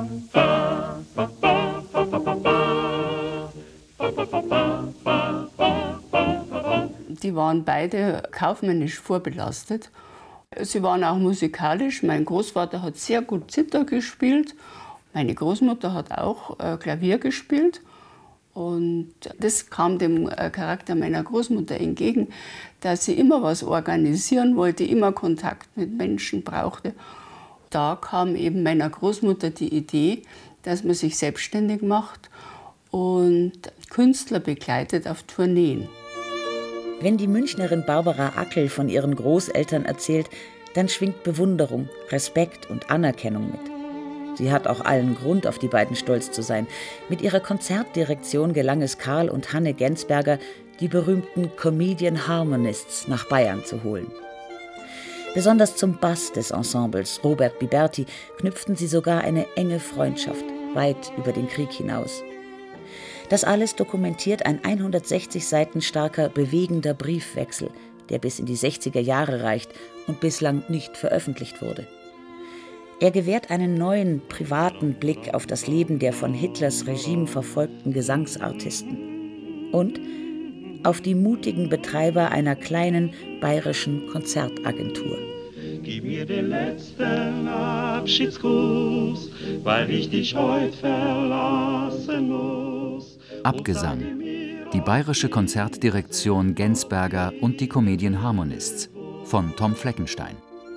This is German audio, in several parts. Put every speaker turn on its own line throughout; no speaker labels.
Die waren beide kaufmännisch vorbelastet. Sie waren auch musikalisch. Mein Großvater hat sehr gut Zither gespielt. Meine Großmutter hat auch Klavier gespielt. Und das kam dem Charakter meiner Großmutter entgegen, dass sie immer was organisieren wollte, immer Kontakt mit Menschen brauchte. Da kam eben meiner Großmutter die Idee, dass man sich selbstständig macht und Künstler begleitet auf Tourneen.
Wenn die Münchnerin Barbara Ackel von ihren Großeltern erzählt, dann schwingt Bewunderung, Respekt und Anerkennung mit. Sie hat auch allen Grund, auf die beiden stolz zu sein. Mit ihrer Konzertdirektion gelang es Karl und Hanne Gensberger, die berühmten Comedian Harmonists nach Bayern zu holen. Besonders zum Bass des Ensembles, Robert Biberti, knüpften sie sogar eine enge Freundschaft, weit über den Krieg hinaus. Das alles dokumentiert ein 160 Seiten starker, bewegender Briefwechsel, der bis in die 60er Jahre reicht und bislang nicht veröffentlicht wurde. Er gewährt einen neuen, privaten Blick auf das Leben der von Hitlers Regime verfolgten Gesangsartisten und auf die mutigen Betreiber einer kleinen bayerischen Konzertagentur.
Gib mir den letzten Abschiedsgruß, weil ich dich heute verlassen muss.
Abgesang. Die bayerische Konzertdirektion Gensberger und die Comedian Harmonists von Tom Fleckenstein.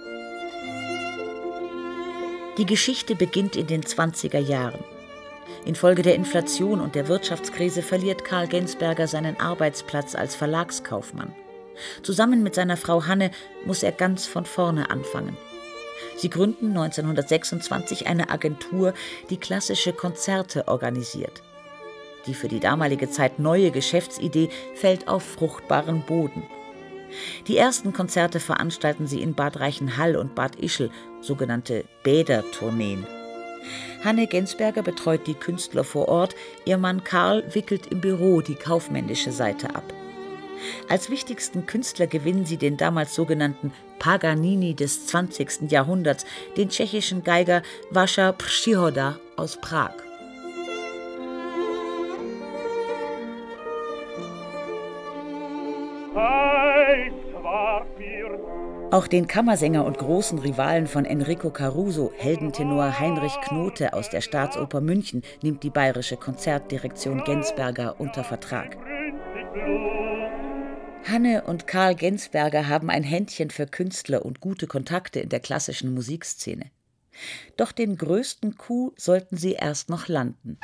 Die Geschichte beginnt in den 20er Jahren. Infolge der Inflation und der Wirtschaftskrise verliert Karl Gensberger seinen Arbeitsplatz als Verlagskaufmann. Zusammen mit seiner Frau Hanne muss er ganz von vorne anfangen. Sie gründen 1926 eine Agentur, die klassische Konzerte organisiert. Die für die damalige Zeit neue Geschäftsidee fällt auf fruchtbaren Boden. Die ersten Konzerte veranstalten sie in Bad Reichenhall und Bad Ischl, sogenannte Bädertourneen. Hanne Gensberger betreut die Künstler vor Ort, ihr Mann Karl wickelt im Büro die kaufmännische Seite ab. Als wichtigsten Künstler gewinnen sie den damals sogenannten Paganini des 20. Jahrhunderts, den tschechischen Geiger Vaša Příhoda aus Prag. Auch den Kammersänger und großen Rivalen von Enrico Caruso, Heldentenor Heinrich Knote aus der Staatsoper München, nimmt die bayerische Konzertdirektion Gensberger unter Vertrag. Hanne und Karl Gensberger haben ein Händchen für Künstler und gute Kontakte in der klassischen Musikszene. Doch den größten Coup sollten sie erst noch landen.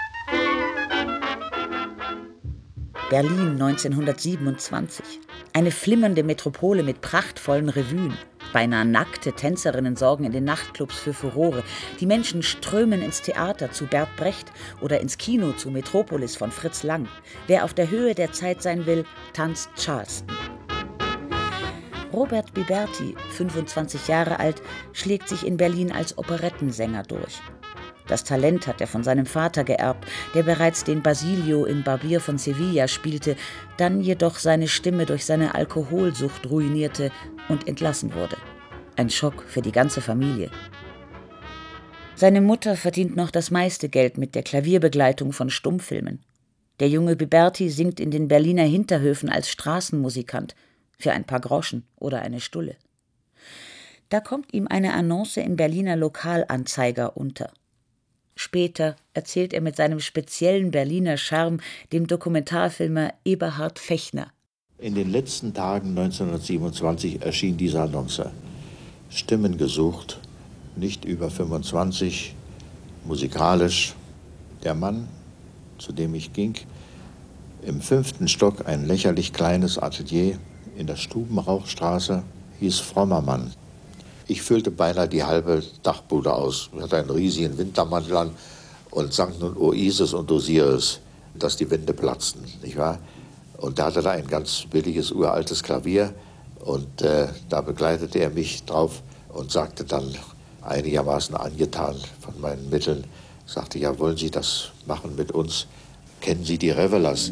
Berlin 1927. Eine flimmernde Metropole mit prachtvollen Revuen. Beinahe nackte Tänzerinnen sorgen in den Nachtclubs für Furore. Die Menschen strömen ins Theater zu Bert Brecht oder ins Kino zu Metropolis von Fritz Lang. Wer auf der Höhe der Zeit sein will, tanzt Charleston. Robert Biberti, 25 Jahre alt, schlägt sich in Berlin als Operettensänger durch. Das Talent hat er von seinem Vater geerbt, der bereits den Basilio in Barbier von Sevilla spielte, dann jedoch seine Stimme durch seine Alkoholsucht ruinierte und entlassen wurde. Ein Schock für die ganze Familie. Seine Mutter verdient noch das meiste Geld mit der Klavierbegleitung von Stummfilmen. Der junge Biberti singt in den Berliner Hinterhöfen als Straßenmusikant für ein paar Groschen oder eine Stulle. Da kommt ihm eine Annonce im Berliner Lokalanzeiger unter. Später erzählt er mit seinem speziellen Berliner Charme dem Dokumentarfilmer Eberhard Fechner.
In den letzten Tagen 1927 erschien diese Annonce. Stimmen gesucht, nicht über 25, musikalisch. Der Mann, zu dem ich ging, im 5. Stock ein lächerlich kleines Atelier in der Stubenrauchstraße, hieß Frommer Mann. Ich füllte beinahe die halbe Dachbude aus. Ich hatte einen riesigen Wintermantel an und sang nun O Isis und Osiris, dass die Wände platzten, nicht wahr? Und da hatte er ein ganz billiges, uraltes Klavier und da begleitete er mich drauf und sagte dann einigermaßen angetan von meinen Mitteln, sagte, ja, wollen Sie das machen mit uns? Kennen Sie die Revelers?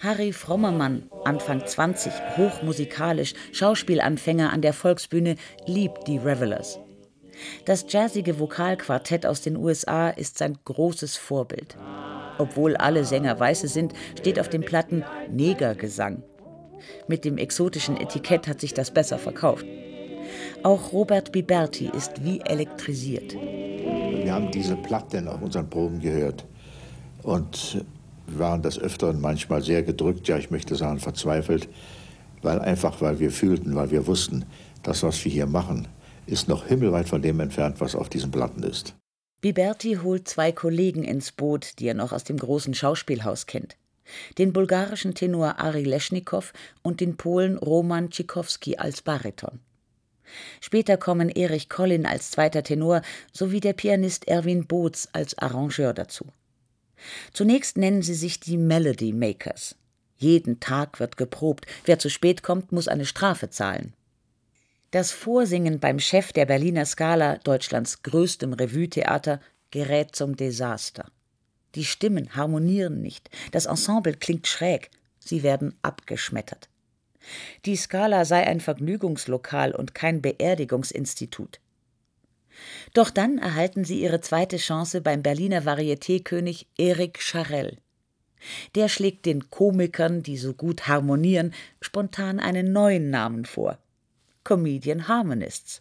Harry Frommermann, Anfang 20, hochmusikalisch, Schauspielanfänger an der Volksbühne, liebt die Revelers. Das jazzige Vokalquartett aus den USA ist sein großes Vorbild. Obwohl alle Sänger Weiße sind, steht auf den Platten Negergesang. Mit dem exotischen Etikett hat sich das besser verkauft. Auch Robert Biberti ist wie elektrisiert.
Wir haben diese Platten auf unseren Proben gehört und waren des Öfteren manchmal sehr gedrückt, ja, ich möchte sagen verzweifelt, weil wir fühlten, weil wir wussten, das, was wir hier machen, ist noch himmelweit von dem entfernt, was auf diesen Platten ist.
Biberti holt 2 Kollegen ins Boot, die er noch aus dem großen Schauspielhaus kennt. Den bulgarischen Tenor Ari Leschnikow und den Polen Roman Tschikowski als Bariton. Später kommen Erich Collin als zweiter Tenor sowie der Pianist Erwin Boots als Arrangeur dazu. Zunächst nennen sie sich die Melody Makers. Jeden Tag wird geprobt. Wer zu spät kommt, muss eine Strafe zahlen. Das Vorsingen beim Chef der Berliner Scala, Deutschlands größtem Revue-Theater, gerät zum Desaster. Die Stimmen harmonieren nicht. Das Ensemble klingt schräg. Sie werden abgeschmettert. Die Scala sei ein Vergnügungslokal und kein Beerdigungsinstitut. Doch dann erhalten sie ihre zweite Chance beim Berliner Varieté-König Erik Charell. Der schlägt den Komikern, die so gut harmonieren, spontan einen neuen Namen vor: Comedian Harmonists.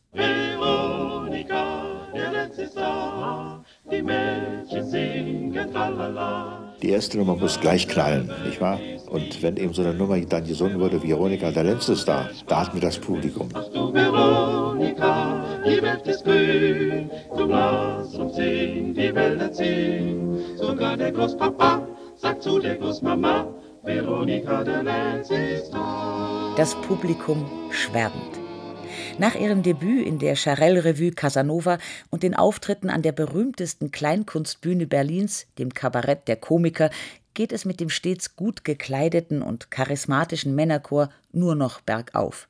Veronika, der letzte Star, die Mädchen singen tralala.
Die erste Nummer muss gleich knallen, nicht wahr? Und wenn eben so eine Nummer dann gesungen wurde, Veronika, der letzte Star, da hatten wir das Publikum.
Du Veronika, die Welt ist grün, du lass uns singen, die Wälder ziehen. Sogar der Großpapa sagt zu der Großmama, Veronika, der letzte Star.
Das Publikum schwärmt. Nach ihrem Debüt in der Charell-Revue Casanova und den Auftritten an der berühmtesten Kleinkunstbühne Berlins, dem Kabarett der Komiker, geht es mit dem stets gut gekleideten und charismatischen Männerchor nur noch bergauf.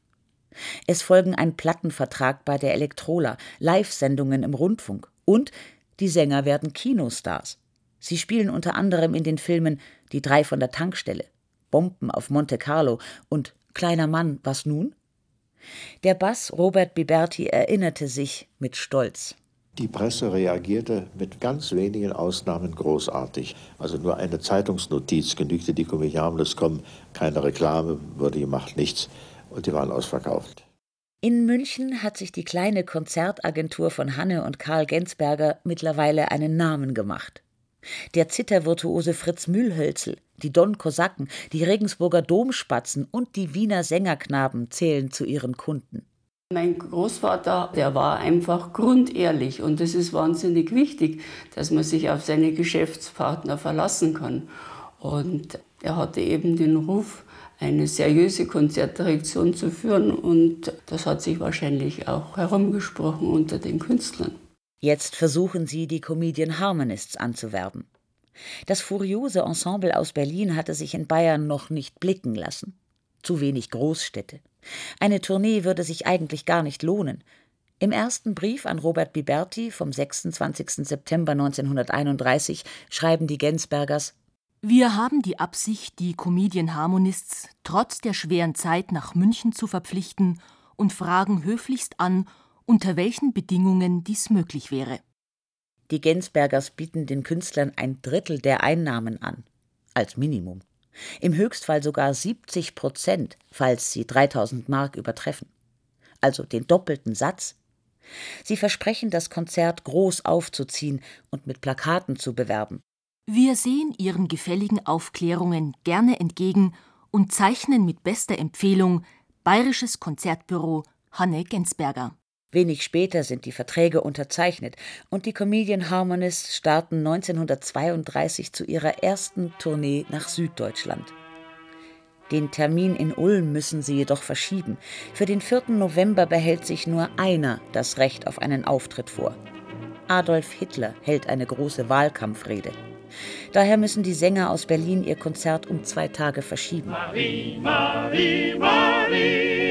Es folgen ein Plattenvertrag bei der Elektrola, Live-Sendungen im Rundfunk und die Sänger werden Kinostars. Sie spielen unter anderem in den Filmen Die 3 von der Tankstelle, Bomben auf Monte Carlo und Kleiner Mann, was nun? Der Bass Robert Biberti erinnerte sich mit Stolz.
Die Presse reagierte mit ganz wenigen Ausnahmen großartig. Also nur eine Zeitungsnotiz genügte, die Comedian Harmonists kommen, keine Reklame wurde gemacht, nichts. Und die waren ausverkauft.
In München hat sich die kleine Konzertagentur von Hanne und Karl Gensberger mittlerweile einen Namen gemacht. Der Zithervirtuose Fritz Mühlhölzel, die Don-Kosaken, die Regensburger Domspatzen und die Wiener Sängerknaben zählen zu ihren Kunden.
Mein Großvater, der war einfach grundehrlich und es ist wahnsinnig wichtig, dass man sich auf seine Geschäftspartner verlassen kann. Und er hatte eben den Ruf, eine seriöse Konzertdirektion zu führen und das hat sich wahrscheinlich auch herumgesprochen unter den Künstlern.
Jetzt versuchen sie, die Comedian Harmonists anzuwerben. Das furiose Ensemble aus Berlin hatte sich in Bayern noch nicht blicken lassen. Zu wenig Großstädte. Eine Tournee würde sich eigentlich gar nicht lohnen. Im ersten Brief an Robert Biberti vom 26. September 1931 schreiben die Gensbergers:
Wir haben die Absicht, die Comedian Harmonists trotz der schweren Zeit nach München zu verpflichten und fragen höflichst an, unter welchen Bedingungen dies möglich wäre.
Die Gensbergers bieten den Künstlern 1/3 der Einnahmen an, als Minimum. Im Höchstfall sogar 70%, falls sie 3.000 Mark übertreffen. Also den doppelten Satz. Sie versprechen, das Konzert groß aufzuziehen und mit Plakaten zu bewerben.
Wir sehen Ihren gefälligen Aufklärungen gerne entgegen und zeichnen mit bester Empfehlung Bayerisches Konzertbüro Hanne Gensberger.
Wenig später sind die Verträge unterzeichnet und die Comedian Harmonists starten 1932 zu ihrer ersten Tournee nach Süddeutschland. Den Termin in Ulm müssen sie jedoch verschieben. Für den 4. November behält sich nur einer das Recht auf einen Auftritt vor. Adolf Hitler hält eine große Wahlkampfrede. Daher müssen die Sänger aus Berlin ihr Konzert um 2 Tage verschieben.
Marie, Marie, Marie.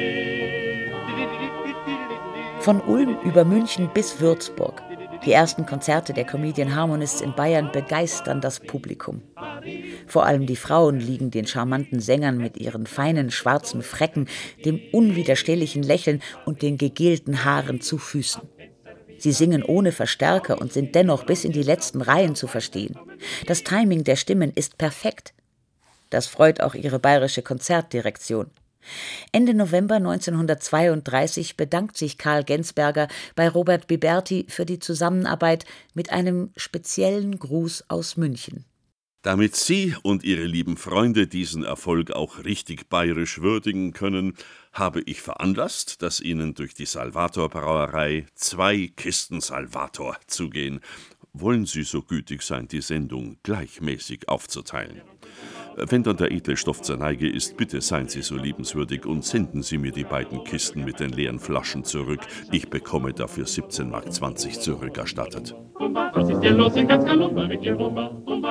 Von Ulm über München bis Würzburg. Die ersten Konzerte der Comedian Harmonists in Bayern begeistern das Publikum. Vor allem die Frauen liegen den charmanten Sängern mit ihren feinen schwarzen Frecken, dem unwiderstehlichen Lächeln und den gegelten Haaren zu Füßen. Sie singen ohne Verstärker und sind dennoch bis in die letzten Reihen zu verstehen. Das Timing der Stimmen ist perfekt. Das freut auch ihre bayerische Konzertdirektion. Ende November 1932 bedankt sich Karl Gensberger bei Robert Biberti für die Zusammenarbeit mit einem speziellen Gruß aus München.
Damit Sie und Ihre lieben Freunde diesen Erfolg auch richtig bayerisch würdigen können, habe ich veranlasst, dass Ihnen durch die Salvator Brauerei 2 Kisten Salvator zugehen. Wollen Sie so gütig sein, die Sendung gleichmäßig aufzuteilen? Wenn dann der edle Stoff zur Neige ist, bitte seien Sie so liebenswürdig und senden Sie mir die beiden Kisten mit den leeren Flaschen zurück. Ich bekomme dafür 17,20 Mark zurückerstattet.
Was ist denn los in ganz Kalumba mit dir Rumba?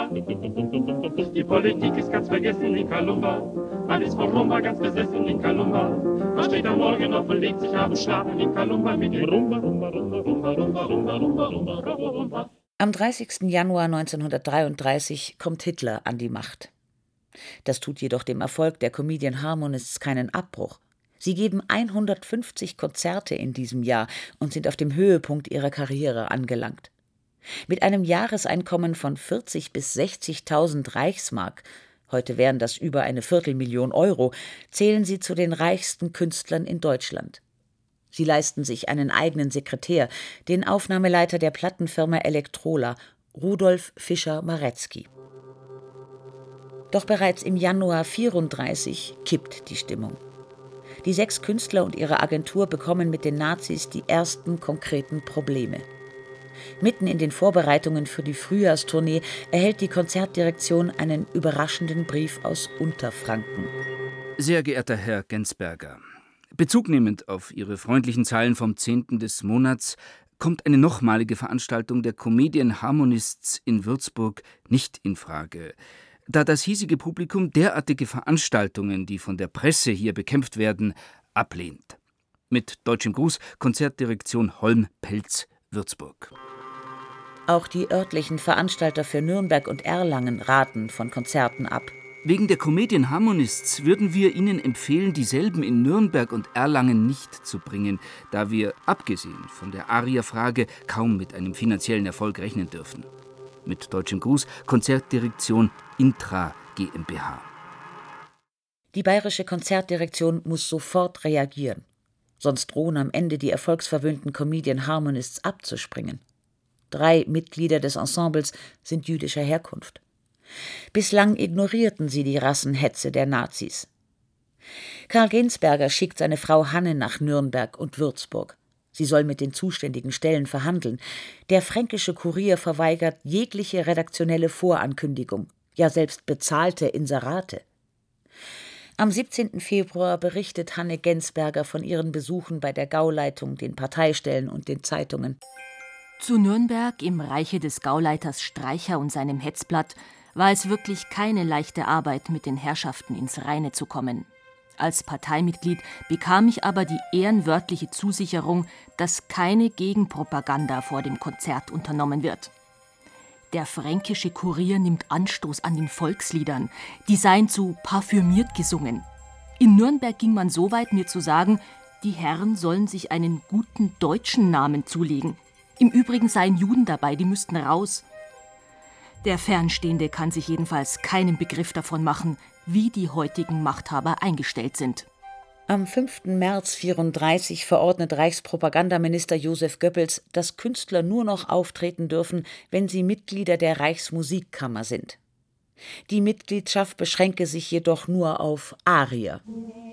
Die Politik ist ganz vergessen in Kalumba. Man ist von Rumba ganz besessen in Kalumba. Man steht am Morgen auf und legt sich abends schlafen in Kalumba mit dir Rumba, Rumba, Rumba, Rumba, Rumba, Rumba, Rumba, Rumba, Rumba, Rumba.
Am 30. Januar 1933 kommt Hitler an die Macht. Das tut jedoch dem Erfolg der Comedian Harmonists keinen Abbruch. Sie geben 150 Konzerte in diesem Jahr und sind auf dem Höhepunkt ihrer Karriere angelangt. Mit einem Jahreseinkommen von 40.000 bis 60.000 Reichsmark, heute wären das über 250.000 Euro, zählen sie zu den reichsten Künstlern in Deutschland. Sie leisten sich einen eigenen Sekretär, den Aufnahmeleiter der Plattenfirma Elektrola, Rudolf Fischer-Maretzky. Doch bereits im Januar 1934 kippt die Stimmung. Die 6 Künstler und ihre Agentur bekommen mit den Nazis die ersten konkreten Probleme. Mitten in den Vorbereitungen für die Frühjahrstournee erhält die Konzertdirektion einen überraschenden Brief aus Unterfranken.
Sehr geehrter Herr Gensberger, bezugnehmend auf Ihre freundlichen Zeilen vom 10. des Monats kommt eine nochmalige Veranstaltung der Comedian Harmonists in Würzburg nicht in Frage, da das hiesige Publikum derartige Veranstaltungen, die von der Presse hier bekämpft werden, ablehnt. Mit deutschem Gruß, Konzertdirektion Holm-Pelz, Würzburg.
Auch die örtlichen Veranstalter für Nürnberg und Erlangen raten von Konzerten ab.
Wegen der Comedian Harmonists würden wir Ihnen empfehlen, dieselben in Nürnberg und Erlangen nicht zu bringen, da wir, abgesehen von der Aria-Frage, kaum mit einem finanziellen Erfolg rechnen dürfen. Mit deutschem Gruß, Konzertdirektion Intra GmbH.
Die bayerische Konzertdirektion muss sofort reagieren. Sonst drohen am Ende die erfolgsverwöhnten Comedian Harmonists abzuspringen. 3 Mitglieder des Ensembles sind jüdischer Herkunft. Bislang ignorierten sie die Rassenhetze der Nazis. Karl Gensberger schickt seine Frau Hanne nach Nürnberg und Würzburg. Sie soll mit den zuständigen Stellen verhandeln. Der Fränkische Kurier verweigert jegliche redaktionelle Vorankündigung, ja selbst bezahlte Inserate. Am 17. Februar berichtet Hanne Gensberger von ihren Besuchen bei der Gauleitung, den Parteistellen und den Zeitungen.
Zu Nürnberg im Reiche des Gauleiters Streicher und seinem Hetzblatt war es wirklich keine leichte Arbeit, mit den Herrschaften ins Reine zu kommen. Als Parteimitglied bekam ich aber die ehrenwörtliche Zusicherung, dass keine Gegenpropaganda vor dem Konzert unternommen wird. Der Fränkische Kurier nimmt Anstoß an den Volksliedern, die seien zu parfümiert gesungen. In Nürnberg ging man so weit, mir zu sagen, die Herren sollen sich einen guten deutschen Namen zulegen. Im Übrigen seien Juden dabei, die müssten raus. Der Fernstehende kann sich jedenfalls keinen Begriff davon machen, wie die heutigen Machthaber eingestellt sind.
Am 5. März 1934 verordnet Reichspropagandaminister Josef Goebbels, dass Künstler nur noch auftreten dürfen, wenn sie Mitglieder der Reichsmusikkammer sind. Die Mitgliedschaft beschränke sich jedoch nur auf Arier.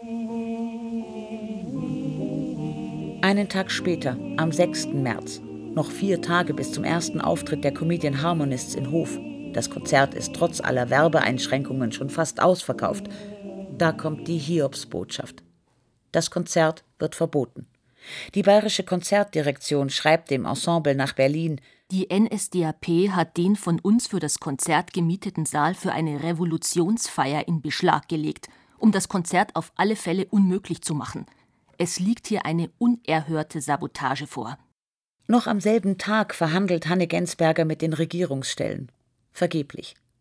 Einen Tag später, am 6. März, noch 4 Tage bis zum ersten Auftritt der Comedian Harmonists in Hof. Das Konzert ist trotz aller Werbeeinschränkungen schon fast ausverkauft. Da kommt die Hiobsbotschaft. Das Konzert wird verboten. Die bayerische Konzertdirektion schreibt dem Ensemble nach Berlin:
Die NSDAP hat den von uns für das Konzert gemieteten Saal für eine Revolutionsfeier in Beschlag gelegt, um das Konzert auf alle Fälle unmöglich zu machen. Es liegt hier eine unerhörte Sabotage vor.
Noch am selben Tag verhandelt Hanne Gensberger mit den Regierungsstellen. Vergeblich.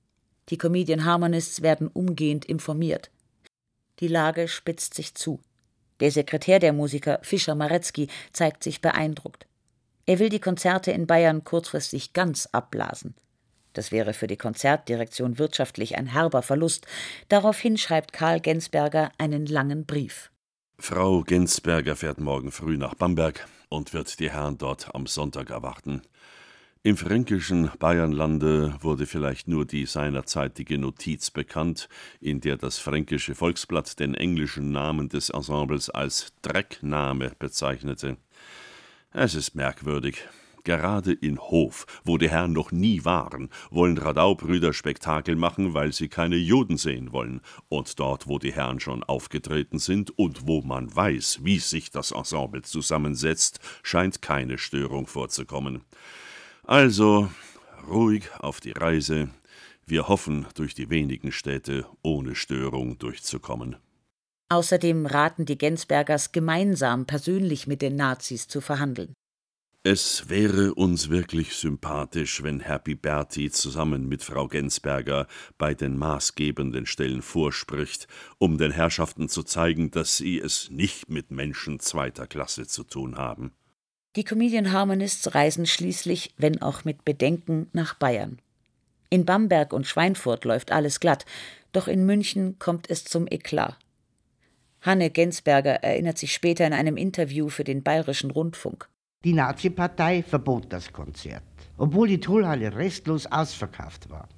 Die Comedian Harmonists werden umgehend informiert. Die Lage spitzt sich zu. Der Sekretär der Musiker, Fischer-Maretzky, zeigt sich beeindruckt. Er will die Konzerte in Bayern kurzfristig ganz abblasen. Das wäre für die Konzertdirektion wirtschaftlich ein herber Verlust. Daraufhin schreibt Karl Gensberger einen langen Brief.
Frau Gensberger fährt morgen früh nach Bamberg und wird die Herren dort am Sonntag erwarten. Im fränkischen Bayernlande wurde vielleicht nur die seinerzeitige Notiz bekannt, in der das Fränkische Volksblatt den englischen Namen des Ensembles als Dreckname bezeichnete. Es ist merkwürdig. Gerade in Hof, wo die Herren noch nie waren, wollen Radau-Brüder Spektakel machen, weil sie keine Juden sehen wollen. Und dort, wo die Herren schon aufgetreten sind und wo man weiß, wie sich das Ensemble zusammensetzt, scheint keine Störung vorzukommen. Also ruhig auf die Reise. Wir hoffen, durch die wenigen Städte ohne Störung durchzukommen.
Außerdem raten die Gensbergers, gemeinsam persönlich mit den Nazis zu verhandeln.
Es wäre uns wirklich sympathisch, wenn Herr Biberti zusammen mit Frau Gensberger bei den maßgebenden Stellen vorspricht, um den Herrschaften zu zeigen, dass sie es nicht mit Menschen zweiter Klasse zu tun haben.
Die Comedian Harmonists reisen schließlich, wenn auch mit Bedenken, nach Bayern. In Bamberg und Schweinfurt läuft alles glatt, doch in München kommt es zum Eklat. Hanne Gensberger erinnert sich später in einem Interview für den Bayerischen Rundfunk.
Die Nazi-Partei verbot das Konzert, obwohl die Tonhalle restlos ausverkauft war.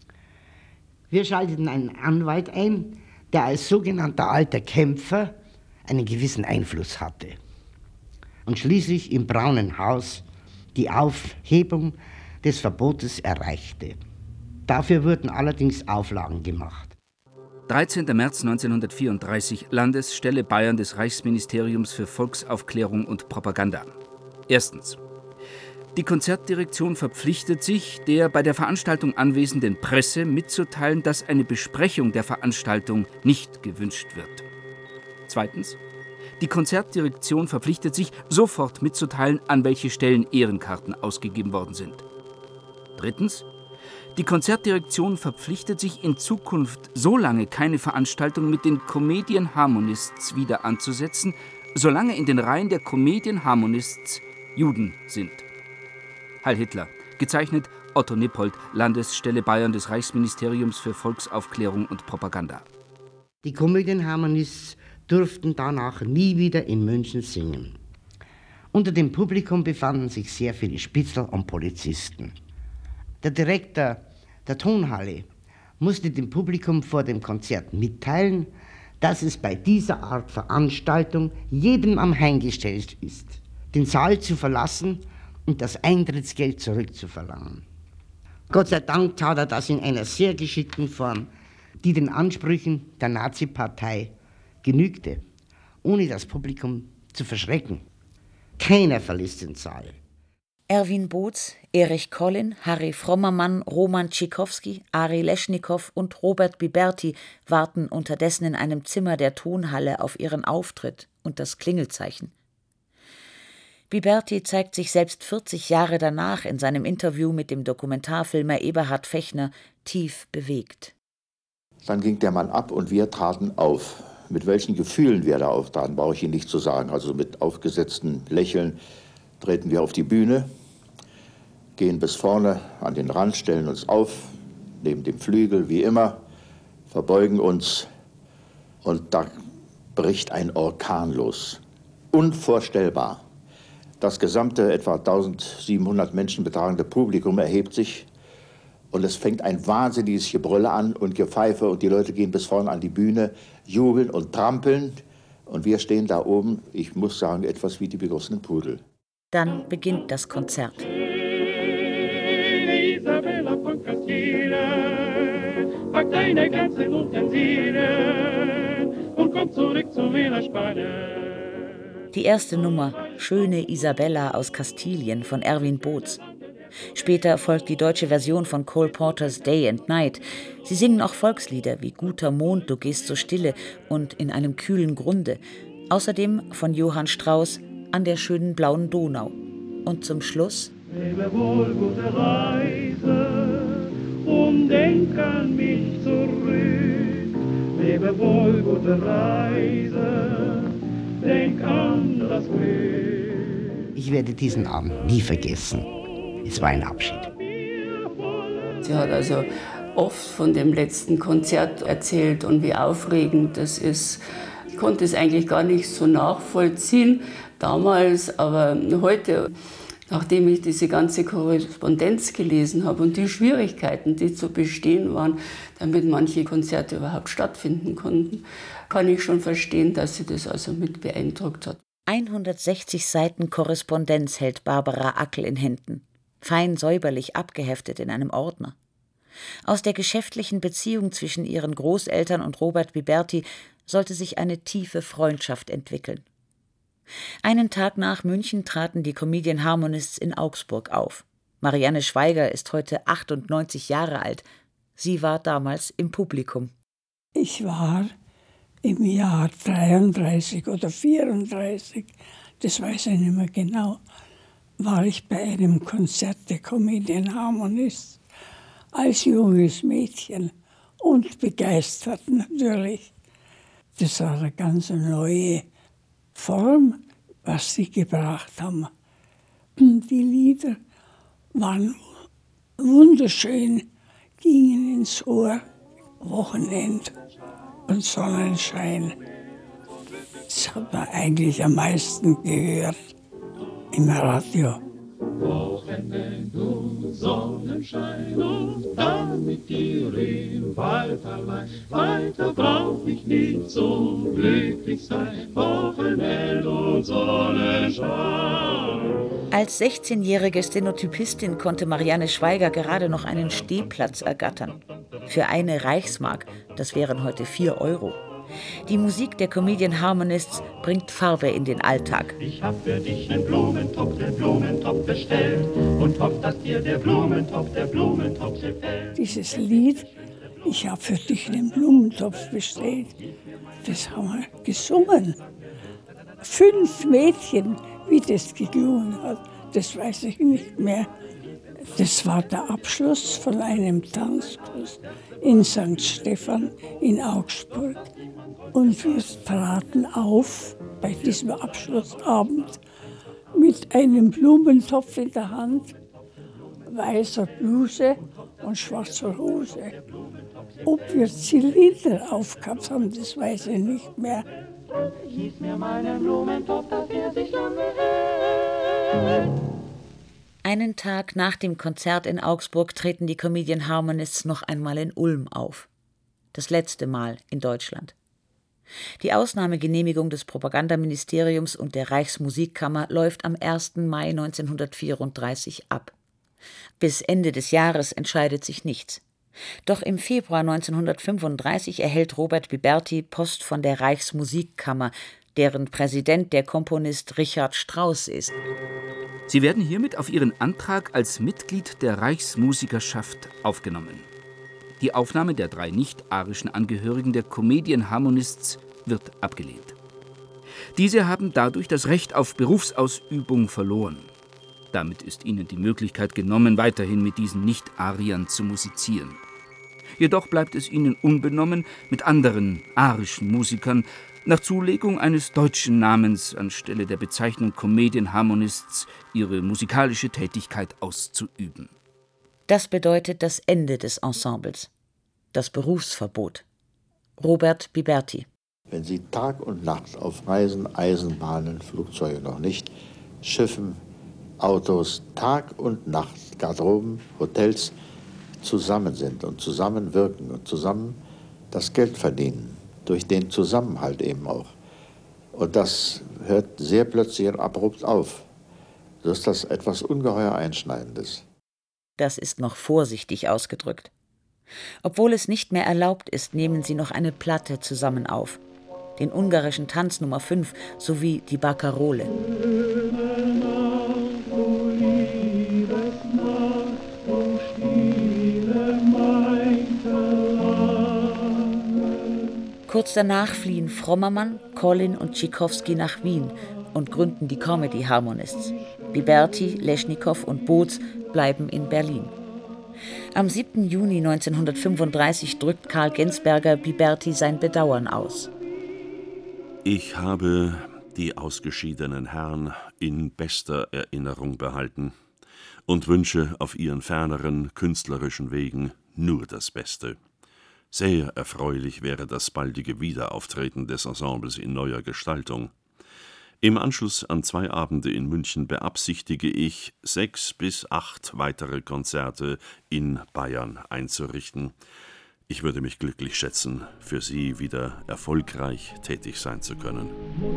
Wir schalteten einen Anwalt ein, der als sogenannter alter Kämpfer einen gewissen Einfluss hatte. Und schließlich im Braunen Haus die Aufhebung des Verbotes erreichte. Dafür wurden allerdings Auflagen gemacht.
13. März 1934, Landesstelle Bayern des Reichsministeriums für Volksaufklärung und Propaganda. Erstens. Die Konzertdirektion verpflichtet sich, der bei der Veranstaltung anwesenden Presse mitzuteilen, dass eine Besprechung der Veranstaltung nicht gewünscht wird. Zweitens. Die Konzertdirektion verpflichtet sich, sofort mitzuteilen, an welche Stellen Ehrenkarten ausgegeben worden sind. Drittens. Die Konzertdirektion verpflichtet sich in Zukunft so lange keine Veranstaltung mit den Comedian Harmonists wieder anzusetzen, solange in den Reihen der Comedian Harmonists Juden sind. Heil Hitler. Gezeichnet Otto Nippold, Landesstelle Bayern des Reichsministeriums für Volksaufklärung und Propaganda.
Die Comedian Harmonists durften danach nie wieder in München singen. Unter dem Publikum befanden sich sehr viele Spitzel und Polizisten. Der Direktor der Tonhalle musste dem Publikum vor dem Konzert mitteilen, dass es bei dieser Art Veranstaltung jedem am Eingestellt ist, den Saal zu verlassen und das Eintrittsgeld zurückzuverlangen. Gott sei Dank tat er das in einer sehr geschickten Form, die den Ansprüchen der Nazi-Partei genügte, ohne das Publikum zu verschrecken. Keiner verließ den Saal.
Erwin Boots, Erich Collin, Harry Frommermann, Roman Tschikowski, Ari Leschnikow und Robert Biberti warten unterdessen in einem Zimmer der Tonhalle auf ihren Auftritt und das Klingelzeichen. Biberti zeigt sich selbst 40 Jahre danach in seinem Interview mit dem Dokumentarfilmer Eberhard Fechner tief bewegt.
Dann ging der Mann ab und wir traten auf. Mit welchen Gefühlen wir da auftraten, brauche ich Ihnen nicht zu sagen. Also mit aufgesetzten Lächeln treten wir auf die Bühne, gehen bis vorne an den Rand, stellen uns auf, neben dem Flügel wie immer, verbeugen uns und da bricht ein Orkan los. Unvorstellbar. Das gesamte, etwa 1700 Menschen betragende Publikum erhebt sich und es fängt ein wahnsinniges Gebrülle an und Gepfeife und die Leute gehen bis vorne an die Bühne, jubeln und trampeln und wir stehen da oben, ich muss sagen, etwas wie die begossenen Pudel.
Dann beginnt das Konzert.
Isabella von Castile, pack deine ganzen Utensilien und komm zurück zu Wählerspanne.
Die erste Nummer, Schöne Isabella aus Kastilien von Erwin Boots. Später folgt die deutsche Version von Cole Porters Day and Night. Sie singen auch Volkslieder wie Guter Mond, du gehst so stille und In einem kühlen Grunde. Außerdem von Johann Strauss An der schönen blauen Donau. Und zum Schluss
Lebe wohl, gute Reise, Drum denk an mich zurück, lebe wohl, gute Reise, denk an das Glück.
Ich werde diesen Abend nie vergessen. Es war ein Abschied.
Sie hat also oft von dem letzten Konzert erzählt und wie aufregend das ist. Ich konnte es eigentlich gar nicht so nachvollziehen damals, aber heute, nachdem ich diese ganze Korrespondenz gelesen habe und die Schwierigkeiten, die zu bestehen waren, damit manche Konzerte überhaupt stattfinden konnten, kann ich schon verstehen, dass sie das also mit beeindruckt hat.
160 Seiten Korrespondenz hält Barbara Ackel in Händen, fein säuberlich abgeheftet in einem Ordner. Aus der geschäftlichen Beziehung zwischen ihren Großeltern und Robert Biberti sollte sich eine tiefe Freundschaft entwickeln. Einen Tag nach München traten die Comedian Harmonists in Augsburg auf. Marianne Schweiger ist heute 98 Jahre alt. Sie war damals im Publikum.
Ich war im Jahr 33 oder 34, das weiß ich nicht mehr genau, war ich bei einem Konzert der Comedian Harmonists als junges Mädchen und begeistert natürlich. Das war eine ganz neue Form, was sie gebracht haben. Die Lieder waren wunderschön, gingen ins Ohr, Wochenend und Sonnenschein. Das hat man eigentlich am meisten gehört im Radio.
Wochenend und Sonnenschein und damit dir im Wald allein. Weiter brauch ich nicht so glücklich sein. Wochenend und Sonnenschein.
Als 16-jährige Stenotypistin konnte Marianne Schweiger gerade noch einen Stehplatz ergattern. Für eine Reichsmark, das wären heute 4 Euro. Die Musik der Comedian Harmonists bringt Farbe in den Alltag.
Ich hab für dich den Blumentopf bestellt und hoff, dass dir der Blumentopf gefällt.
Dieses Lied, ich hab für dich den Blumentopf bestellt, das haben wir gesungen. 5 Mädchen, wie das geklungen hat, das weiß ich nicht mehr. Das war der Abschluss von einem Tanzkurs in St. Stephan in Augsburg. Und wir traten auf bei diesem Abschlussabend mit einem Blumentopf in der Hand, weißer Bluse und schwarzer Hose. Ob wir Zylinder aufgehabt haben, das weiß ich nicht mehr.
Gieß mir meinen Blumentopf, dass er sich lange hält.
Einen Tag nach dem Konzert in Augsburg treten die Comedian Harmonists noch einmal in Ulm auf. Das letzte Mal in Deutschland. Die Ausnahmegenehmigung des Propagandaministeriums und der Reichsmusikkammer läuft am 1. Mai 1934 ab. Bis Ende des Jahres entscheidet sich nichts. Doch im Februar 1935 erhält Robert Biberti Post von der Reichsmusikkammer, deren Präsident der Komponist Richard Strauss ist.
Sie werden hiermit auf Ihren Antrag als Mitglied der Reichsmusikerschaft aufgenommen. Die Aufnahme der 3 nicht-arischen Angehörigen der Comedian Harmonists wird abgelehnt. Diese haben dadurch das Recht auf Berufsausübung verloren. Damit ist ihnen die Möglichkeit genommen, weiterhin mit diesen Nicht-Ariern zu musizieren. Jedoch bleibt es ihnen unbenommen, mit anderen arischen Musikern nach Zulegung eines deutschen Namens anstelle der Bezeichnung Comedian Harmonists ihre musikalische Tätigkeit auszuüben.
Das bedeutet das Ende des Ensembles. Das Berufsverbot. Robert Biberti.
Wenn Sie Tag und Nacht auf Reisen, Eisenbahnen, Flugzeuge noch nicht, Schiffen, Autos, Tag und Nacht, Garderoben, Hotels zusammen sind und zusammenwirken und zusammen das Geld verdienen, durch den Zusammenhalt eben auch. Und das hört sehr plötzlich und abrupt auf. So ist das etwas ungeheuer Einschneidendes.
Das ist noch vorsichtig ausgedrückt. Obwohl es nicht mehr erlaubt ist, nehmen sie noch eine Platte zusammen auf. Den ungarischen Tanz Nummer 5 sowie die Barkarole. Kurz danach fliehen Frommermann, Collin und Tschickowski nach Wien und gründen die Comedy Harmonists. Biberti, Leschnikow und Boots bleiben in Berlin. Am 7. Juni 1935 drückt Karl Gensberger Biberti sein Bedauern aus.
Ich habe die ausgeschiedenen Herren in bester Erinnerung behalten und wünsche auf ihren ferneren künstlerischen Wegen nur das Beste. Sehr erfreulich wäre das baldige Wiederauftreten des Ensembles in neuer Gestaltung. Im Anschluss an 2 Abende in München beabsichtige ich, 6 bis 8 weitere Konzerte in Bayern einzurichten. Ich würde mich glücklich schätzen, für Sie wieder erfolgreich tätig sein zu können.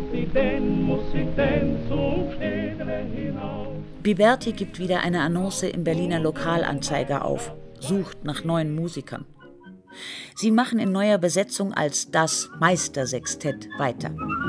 Biberti gibt wieder eine Annonce im Berliner Lokalanzeiger auf, sucht nach neuen Musikern. Sie machen in neuer Besetzung als das Meistersextett weiter.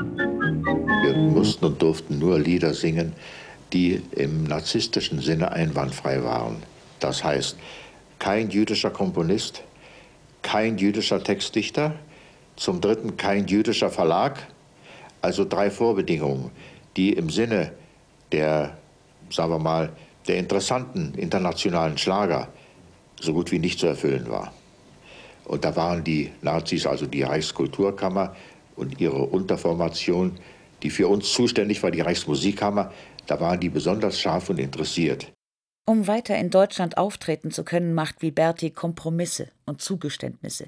Wir mussten und durften nur Lieder singen, die im narzisstischen Sinne einwandfrei waren. Das heißt, kein jüdischer Komponist, kein jüdischer Textdichter, zum Dritten kein jüdischer Verlag. Also 3 Vorbedingungen, die im Sinne der, sagen wir mal, der interessanten internationalen Schlager so gut wie nicht zu erfüllen war. Und da waren die Nazis, also die Reichskulturkammer und ihre Unterformation, die für uns zuständig war, die Reichsmusikkammer, da waren die besonders scharf und interessiert.
Um weiter in Deutschland auftreten zu können, macht Biberti Kompromisse und Zugeständnisse.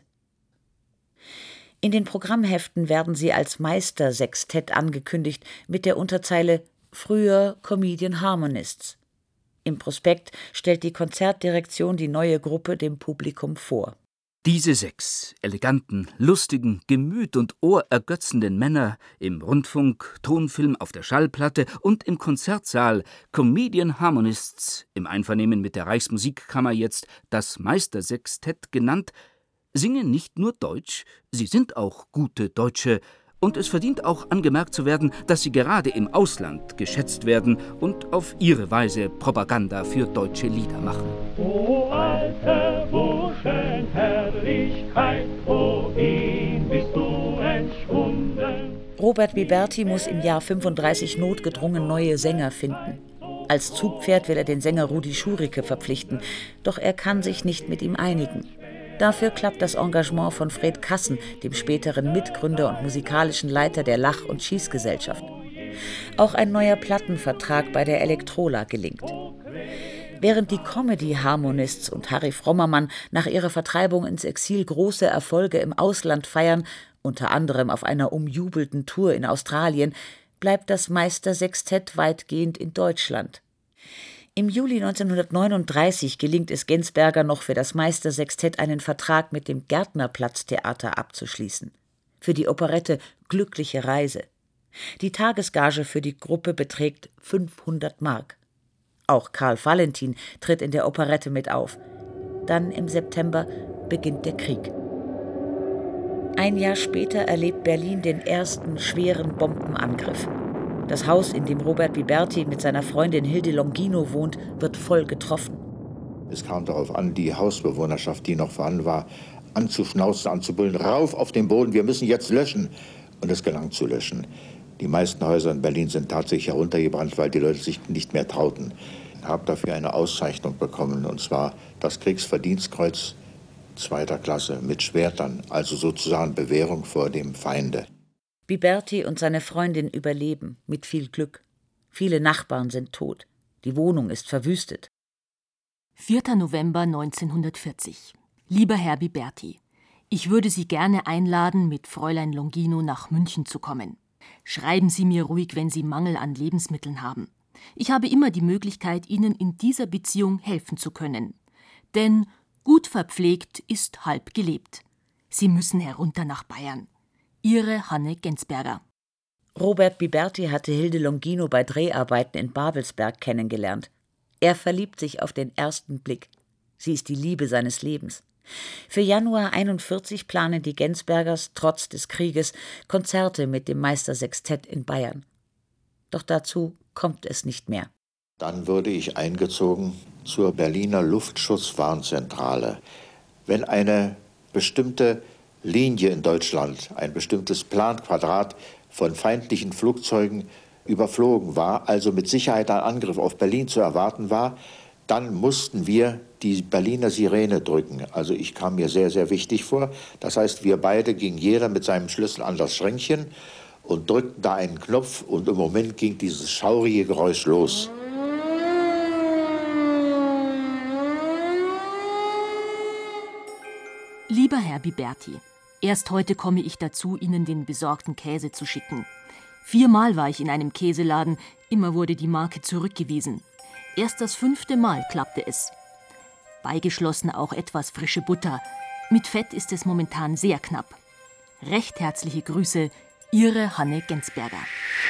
In den Programmheften werden sie als Meistersextett angekündigt mit der Unterzeile »Früher Comedian Harmonists«. Im Prospekt stellt die Konzertdirektion die neue Gruppe dem Publikum vor.
Diese 6 eleganten, lustigen, gemüt- und ohrergötzenden Männer im Rundfunk, Tonfilm, auf der Schallplatte und im Konzertsaal, Comedian Harmonists, im Einvernehmen mit der Reichsmusikkammer jetzt das Meistersextett genannt, singen nicht nur Deutsch, sie sind auch gute Deutsche. Und es verdient auch angemerkt zu werden, dass sie gerade im Ausland geschätzt werden und auf ihre Weise Propaganda für deutsche Lieder machen.
O alte Burschenherrlichkeit, wohin bist du entschwunden?
Robert Biberti muss im Jahr 35 notgedrungen neue Sänger finden. Als Zugpferd will er den Sänger Rudi Schurike verpflichten, doch er kann sich nicht mit ihm einigen. Dafür klappt das Engagement von Fred Kassen, dem späteren Mitgründer und musikalischen Leiter der Lach- und Schießgesellschaft. Auch ein neuer Plattenvertrag bei der Elektrola gelingt. Während die Comedy-Harmonists und Harry Frommermann nach ihrer Vertreibung ins Exil große Erfolge im Ausland feiern, unter anderem auf einer umjubelten Tour in Australien, bleibt das Meistersextett weitgehend in Deutschland. Im Juli 1939 gelingt es Gensberger noch für das Meistersextett einen Vertrag mit dem Gärtnerplatztheater abzuschließen. Für die Operette »Glückliche Reise«. Die Tagesgage für die Gruppe beträgt 500 Mark. Auch Karl Valentin tritt in der Operette mit auf. Dann im September beginnt der Krieg. Ein Jahr später erlebt Berlin den ersten schweren Bombenangriff. Das Haus, in dem Robert Biberti mit seiner Freundin Hilde Longino wohnt, wird voll getroffen.
Es kam darauf an, die Hausbewohnerschaft, die noch vorhanden war, anzuschnauzen, anzubullen, rauf auf den Boden, wir müssen jetzt löschen. Und es gelang zu löschen. Die meisten Häuser in Berlin sind tatsächlich heruntergebrannt, weil die Leute sich nicht mehr trauten. Ich habe dafür eine Auszeichnung bekommen, und zwar das Kriegsverdienstkreuz 2. Klasse mit Schwertern, also sozusagen Bewährung vor dem Feinde.
Biberti und seine Freundin überleben, mit viel Glück. Viele Nachbarn sind tot. Die Wohnung ist verwüstet.
4. November 1940. Lieber Herr Biberti, ich würde Sie gerne einladen, mit Fräulein Longino nach München zu kommen. Schreiben Sie mir ruhig, wenn Sie Mangel an Lebensmitteln haben. Ich habe immer die Möglichkeit, Ihnen in dieser Beziehung helfen zu können. Denn gut verpflegt ist halb gelebt. Sie müssen herunter nach Bayern. Ihre Hanne Gensberger.
Robert Biberti hatte Hilde Longino bei Dreharbeiten in Babelsberg kennengelernt. Er verliebt sich auf den ersten Blick. Sie ist die Liebe seines Lebens. Für Januar 1941 planen die Gensbergers trotz des Krieges Konzerte mit dem Meistersextett in Bayern. Doch dazu kommt es nicht mehr.
Dann wurde ich eingezogen zur Berliner Luftschutzwarnzentrale. Wenn eine bestimmte Linie in Deutschland, ein bestimmtes Planquadrat von feindlichen Flugzeugen überflogen war, also mit Sicherheit ein Angriff auf Berlin zu erwarten war, dann mussten wir die Berliner Sirene drücken. Also ich kam mir sehr, sehr wichtig vor. Das heißt, wir beide gingen jeder mit seinem Schlüssel an das Schränkchen und drückten da einen Knopf und im Moment ging dieses schaurige Geräusch los.
Lieber Herr Biberti, erst heute komme ich dazu, Ihnen den besorgten Käse zu schicken. 4-mal war ich in einem Käseladen, immer wurde die Marke zurückgewiesen. Erst das 5. Mal klappte es. Beigeschlossen auch etwas frische Butter. Mit Fett ist es momentan sehr knapp. Recht herzliche Grüße, Ihre Hanne Gensberger.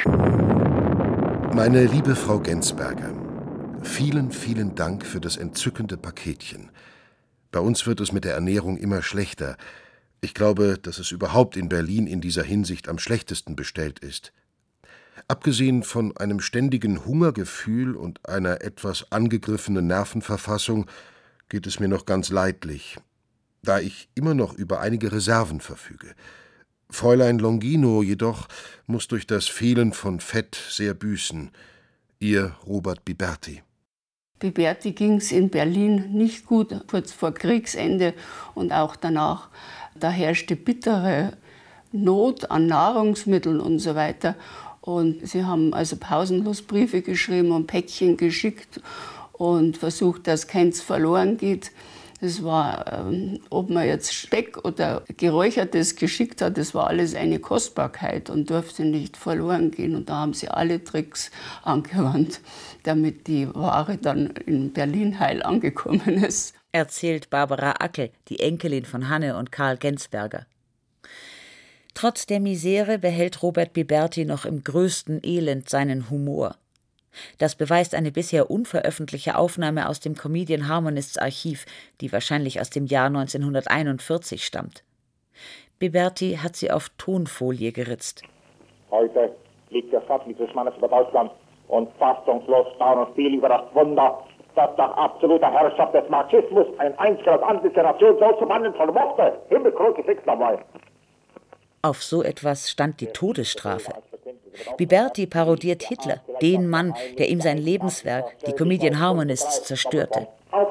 Meine liebe Frau Gensberger, vielen, vielen Dank für das entzückende Paketchen. Bei uns wird es mit der Ernährung immer schlechter. Ich glaube, dass es überhaupt in Berlin in dieser Hinsicht am schlechtesten bestellt ist. Abgesehen von einem ständigen Hungergefühl und einer etwas angegriffenen Nervenverfassung geht es mir noch ganz leidlich, da ich immer noch über einige Reserven verfüge. Fräulein Longino jedoch muss durch das Fehlen von Fett sehr büßen. Ihr Robert Biberti.
Biberti ging es in Berlin nicht gut, kurz vor Kriegsende und auch danach. Da herrschte bittere Not an Nahrungsmitteln und so weiter. Und sie haben also pausenlos Briefe geschrieben und Päckchen geschickt und versucht, dass keins verloren geht. Das war, ob man jetzt Speck oder Geräuchertes geschickt hat, das war alles eine Kostbarkeit und durfte nicht verloren gehen. Und da haben sie alle Tricks angewandt, damit die Ware dann in Berlin heil angekommen ist.
Erzählt Barbara Ackel, die Enkelin von Hanne und Karl Gensberger. Trotz der Misere behält Robert Biberti noch im größten Elend seinen Humor. Das beweist eine bisher unveröffentlichte Aufnahme aus dem Comedian Harmonists Archiv, die wahrscheinlich aus dem Jahr 1941 stammt. Biberti hat sie auf Tonfolie geritzt.
Heute liegt der Sattel des Mannes über Deutschland und fassungslos staunen viel über das Wunder, dass nach absoluter Herrschaft des Marxismus ein einziger andliche Nation so zu wandeln vermochte. Himmelkruzifix dabei.
Auf so etwas stand die Todesstrafe. Biberti parodiert Hitler, den Mann, der ihm sein Lebenswerk, die Comedian Harmonists, zerstörte.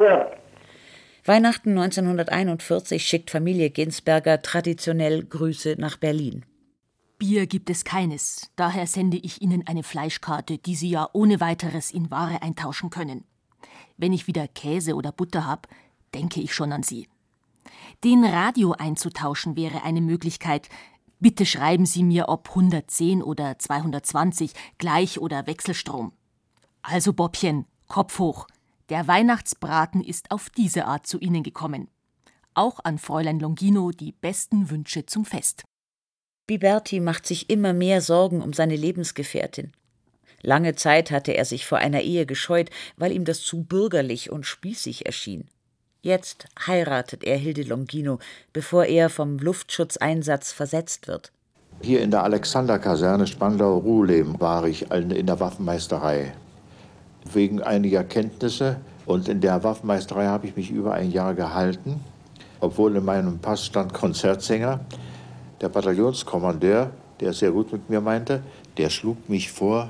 Weihnachten 1941 schickt Familie Gensberger traditionell Grüße nach Berlin.
Bier gibt es keines, daher sende ich Ihnen eine Fleischkarte, die Sie ja ohne weiteres in Ware eintauschen können. Wenn ich wieder Käse oder Butter habe, denke ich schon an Sie. Den Radio einzutauschen wäre eine Möglichkeit. Bitte schreiben Sie mir, ob 110 oder 220, Gleich- oder Wechselstrom. Also Bobbchen, Kopf hoch. Der Weihnachtsbraten ist auf diese Art zu Ihnen gekommen. Auch an Fräulein Longino die besten Wünsche zum Fest.
Biberti macht sich immer mehr Sorgen um seine Lebensgefährtin. Lange Zeit hatte er sich vor einer Ehe gescheut, weil ihm das zu bürgerlich und spießig erschien. Jetzt heiratet er Hilde Longino, bevor er vom Luftschutzeinsatz versetzt wird.
Hier in der Alexanderkaserne Spandau-Ruhleben war ich in der Waffenmeisterei. Wegen einiger Kenntnisse. Und in der Waffenmeisterei habe ich mich über ein Jahr gehalten, obwohl in meinem Pass stand Konzertsänger. Der Bataillonskommandeur, der es sehr gut mit mir meinte, der schlug mich vor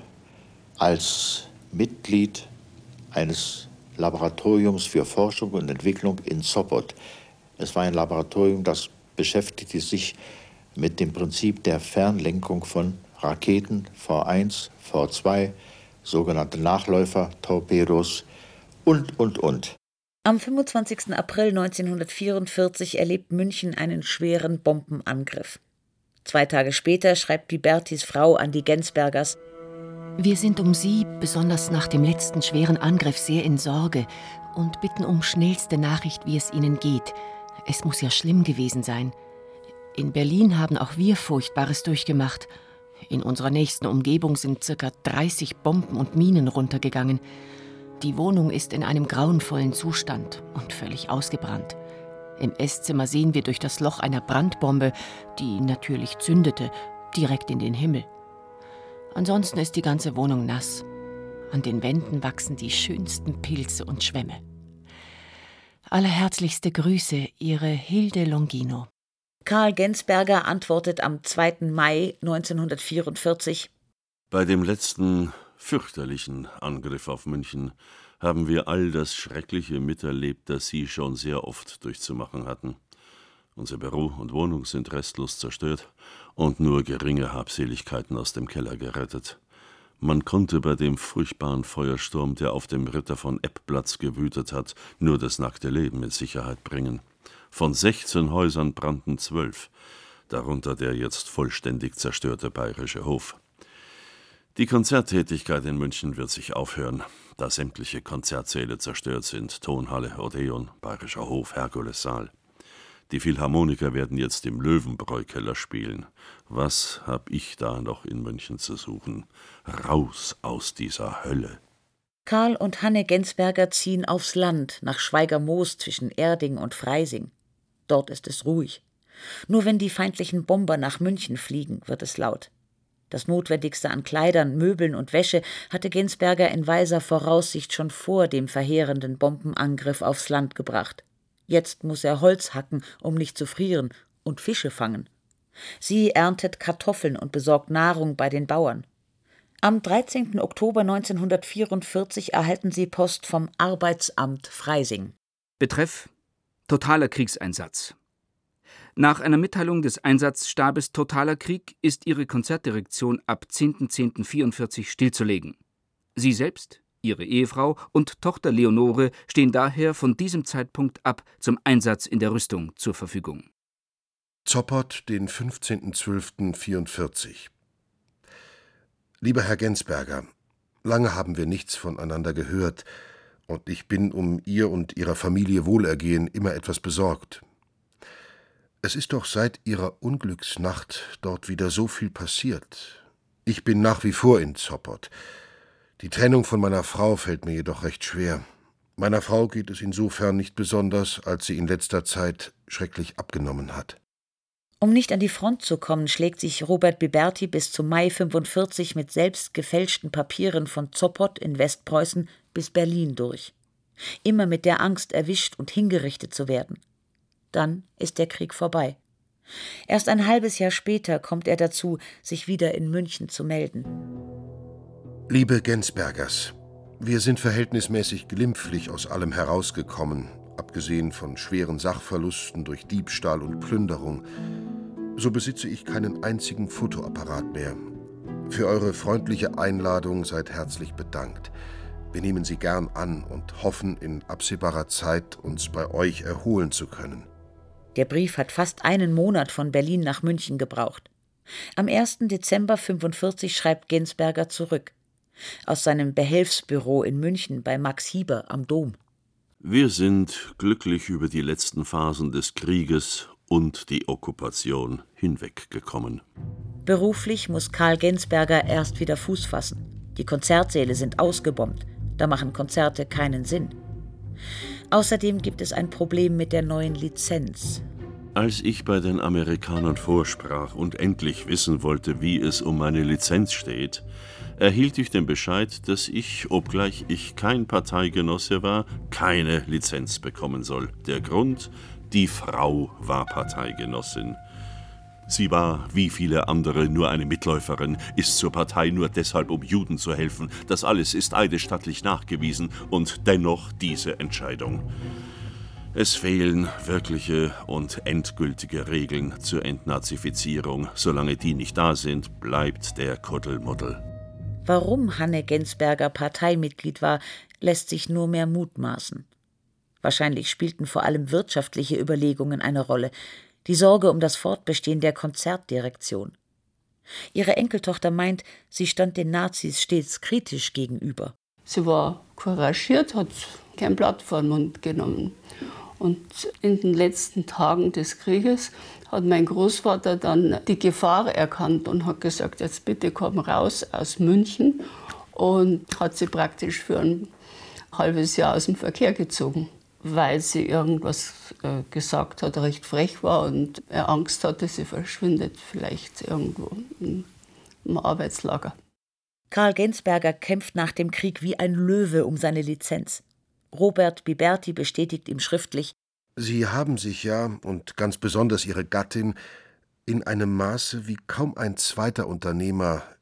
als Mitglied eines Laboratoriums für Forschung und Entwicklung in Sopot. Es war ein Laboratorium, das beschäftigte sich mit dem Prinzip der Fernlenkung von Raketen, V1, V2, sogenannte Nachläufer, Torpedos und.
Am 25. April 1944 erlebt München einen schweren Bombenangriff. 2 Tage später schreibt Bibertis Frau an die Gensbergers:
Wir sind um Sie, besonders nach dem letzten schweren Angriff, sehr in Sorge und bitten um schnellste Nachricht, wie es Ihnen geht. Es muss ja schlimm gewesen sein. In Berlin haben auch wir Furchtbares durchgemacht. In unserer nächsten Umgebung sind ca. 30 Bomben und Minen runtergegangen. Die Wohnung ist in einem grauenvollen Zustand und völlig ausgebrannt. Im Esszimmer sehen wir durch das Loch einer Brandbombe, die natürlich zündete, direkt in den Himmel. Ansonsten ist die ganze Wohnung nass. An den Wänden wachsen die schönsten Pilze und Schwämme. Allerherzlichste Grüße, Ihre Hilde Longino.
Karl Gensberger antwortet am 2. Mai 1944:
Bei dem letzten fürchterlichen Angriff auf München haben wir all das Schreckliche miterlebt, das Sie schon sehr oft durchzumachen hatten. Unser Büro und Wohnung sind restlos zerstört und nur geringe Habseligkeiten aus dem Keller gerettet. Man konnte bei dem furchtbaren Feuersturm, der auf dem Ritter von Epp-Platz gewütet hat, nur das nackte Leben in Sicherheit bringen. Von 16 Häusern brannten 12, darunter der jetzt vollständig zerstörte Bayerische Hof. Die Konzerttätigkeit in München wird sich aufhören, da sämtliche Konzertsäle zerstört sind, Tonhalle, Odeon, Bayerischer Hof, Herkulessaal. Die Philharmoniker werden jetzt im Löwenbräu-Keller spielen. Was hab ich da noch in München zu suchen? Raus aus dieser Hölle.
Karl und Hanne Gensberger ziehen aufs Land, nach Schweigermoos zwischen Erding und Freising. Dort ist es ruhig. Nur wenn die feindlichen Bomber nach München fliegen, wird es laut. Das Notwendigste an Kleidern, Möbeln und Wäsche hatte Gensberger in weiser Voraussicht schon vor dem verheerenden Bombenangriff aufs Land gebracht. Jetzt muss er Holz hacken, um nicht zu frieren, und Fische fangen. Sie erntet Kartoffeln und besorgt Nahrung bei den Bauern. Am 13. Oktober 1944 erhalten sie Post vom Arbeitsamt Freising.
Betreff: totaler Kriegseinsatz. Nach einer Mitteilung des Einsatzstabes Totaler Krieg ist ihre Konzertdirektion ab 10.10.44 stillzulegen. Sie selbst, ihre Ehefrau und Tochter Leonore stehen daher von diesem Zeitpunkt ab zum Einsatz in der Rüstung zur Verfügung.
Zoppot, den 15.12.44. Lieber Herr Gensberger, lange haben wir nichts voneinander gehört, und ich bin um Ihr und Ihrer Familie Wohlergehen immer etwas besorgt. Es ist doch seit Ihrer Unglücksnacht dort wieder so viel passiert. Ich bin nach wie vor in Zoppot. Die Trennung von meiner Frau fällt mir jedoch recht schwer. Meiner Frau geht es insofern nicht besonders, als sie in letzter Zeit schrecklich abgenommen hat.
Um nicht an die Front zu kommen, schlägt sich Robert Biberti bis zum Mai 45 mit selbst gefälschten Papieren von Zoppot in Westpreußen bis Berlin durch. Immer mit der Angst, erwischt und hingerichtet zu werden. Dann ist der Krieg vorbei. Erst ein halbes Jahr später kommt er dazu, sich wieder in München zu melden.
Liebe Gensbergers, wir sind verhältnismäßig glimpflich aus allem herausgekommen, abgesehen von schweren Sachverlusten durch Diebstahl und Plünderung. So besitze ich keinen einzigen Fotoapparat mehr. Für eure freundliche Einladung seid herzlich bedankt. Wir nehmen sie gern an und hoffen, in absehbarer Zeit uns bei euch erholen zu können.
Der Brief hat fast einen Monat von Berlin nach München gebraucht. Am 1. Dezember 1945 schreibt Gensberger zurück. Aus seinem Behelfsbüro in München bei Max Hieber am Dom.
Wir sind glücklich über die letzten Phasen des Krieges und die Okkupation hinweggekommen.
Beruflich muss Karl Gensberger erst wieder Fuß fassen. Die Konzertsäle sind ausgebombt. Da machen Konzerte keinen Sinn. Außerdem gibt es ein Problem mit der neuen Lizenz.
Als ich bei den Amerikanern vorsprach und endlich wissen wollte, wie es um meine Lizenz steht, erhielt ich den Bescheid, dass ich, obgleich ich kein Parteigenosse war, keine Lizenz bekommen soll. Der Grund: die Frau war Parteigenossin. Sie war, wie viele andere, nur eine Mitläuferin, ist zur Partei nur deshalb, um Juden zu helfen. Das alles ist eidesstattlich nachgewiesen und dennoch diese Entscheidung. Es fehlen wirkliche und endgültige Regeln zur Entnazifizierung. Solange die nicht da sind, bleibt der Kuddelmuddel.
Warum Hanne Gensberger Parteimitglied war, lässt sich nur mehr mutmaßen. Wahrscheinlich spielten vor allem wirtschaftliche Überlegungen eine Rolle. Die Sorge um das Fortbestehen der Konzertdirektion. Ihre Enkeltochter meint, sie stand den Nazis stets kritisch gegenüber.
Sie war couragiert, hat kein Blatt vor den Mund genommen. Und in den letzten Tagen des Krieges hat mein Großvater dann die Gefahr erkannt und hat gesagt, jetzt bitte komm raus aus München, und hat sie praktisch für ein halbes Jahr aus dem Verkehr gezogen, weil sie irgendwas gesagt hat, recht frech war und er Angst hatte, sie verschwindet vielleicht irgendwo im Arbeitslager.
Karl Gensberger kämpft nach dem Krieg wie ein Löwe um seine Lizenz. Robert Biberti bestätigt ihm schriftlich:
Sie haben sich ja, und ganz besonders Ihre Gattin, in einem Maße wie kaum ein zweiter Unternehmer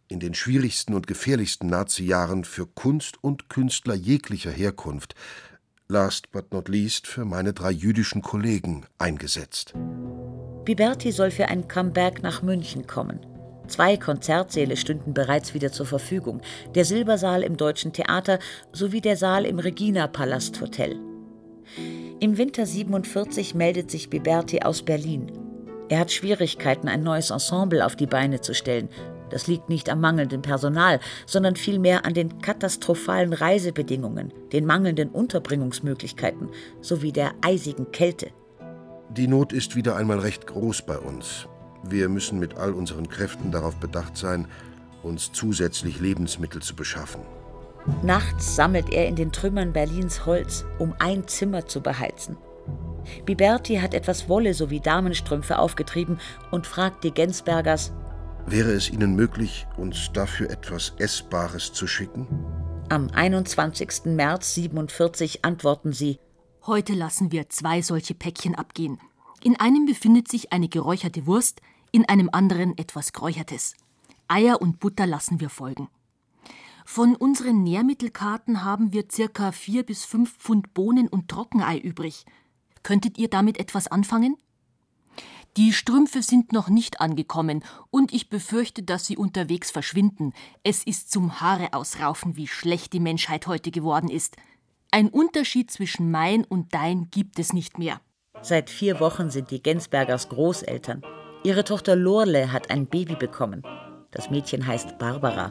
in den schwierigsten und gefährlichsten Nazi-Jahren für Kunst und Künstler jeglicher Herkunft, last but not least für meine 3 jüdischen Kollegen, eingesetzt.
Biberti soll für ein Comeback nach München kommen. 2 Konzertsäle stünden bereits wieder zur Verfügung, der Silbersaal im Deutschen Theater sowie der Saal im Regina-Palast Hotel. Im Winter 1947 meldet sich Biberti aus Berlin. Er hat Schwierigkeiten, ein neues Ensemble auf die Beine zu stellen. Das liegt nicht am mangelnden Personal, sondern vielmehr an den katastrophalen Reisebedingungen, den mangelnden Unterbringungsmöglichkeiten sowie der eisigen Kälte.
Die Not ist wieder einmal recht groß bei uns. Wir müssen mit all unseren Kräften darauf bedacht sein, uns zusätzlich Lebensmittel zu beschaffen.
Nachts sammelt er in den Trümmern Berlins Holz, um ein Zimmer zu beheizen. Biberti hat etwas Wolle sowie Damenstrümpfe aufgetrieben und fragt die Gensbergers:
Wäre es Ihnen möglich, uns dafür etwas Essbares zu schicken?
Am 21. März 1947 antworten sie:
Heute lassen wir 2 solche Päckchen abgehen. In einem befindet sich eine geräucherte Wurst, in einem anderen etwas Geräuchertes. Eier und Butter lassen wir folgen. Von unseren Nährmittelkarten haben wir ca. 4 bis 5 Pfund Bohnen und Trockenei übrig. Könntet ihr damit etwas anfangen? Die Strümpfe sind noch nicht angekommen und ich befürchte, dass sie unterwegs verschwinden. Es ist zum Haare ausraufen, wie schlecht die Menschheit heute geworden ist. Ein Unterschied zwischen mein und dein gibt es nicht mehr.
Seit 4 Wochen sind die Gensbergers Großeltern. Ihre Tochter Lorle hat ein Baby bekommen. Das Mädchen heißt Barbara.